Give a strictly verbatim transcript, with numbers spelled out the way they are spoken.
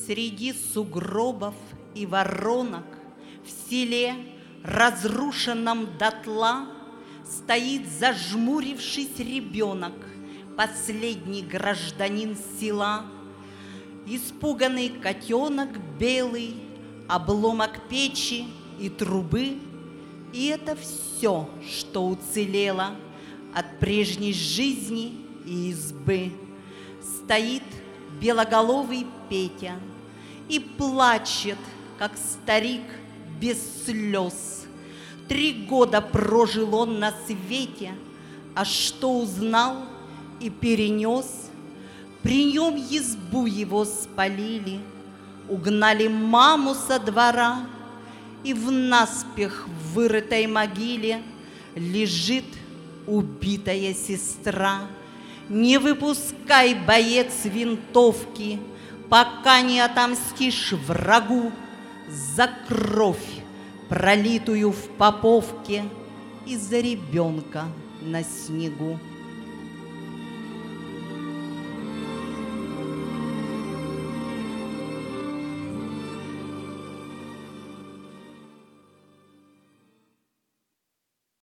Среди сугробов и воронок в селе, разрушенном дотла, стоит, зажмурившись, ребенок, последний гражданин села. Испуганный котенок белый, обломок печи и трубы, и это все, что уцелело от прежней жизни и избы. Стоит белоголовый Петя и плачет, как старик, без слез. Три года прожил он на свете, а что узнал и перенес? При нем избу его спалили, угнали маму со двора, и в наспех вырытой могиле лежит убитая сестра. Не выпускай, боец, винтовки, пока не отомстишь врагу за кровь, пролитую в Поповке, и за ребенка на снегу.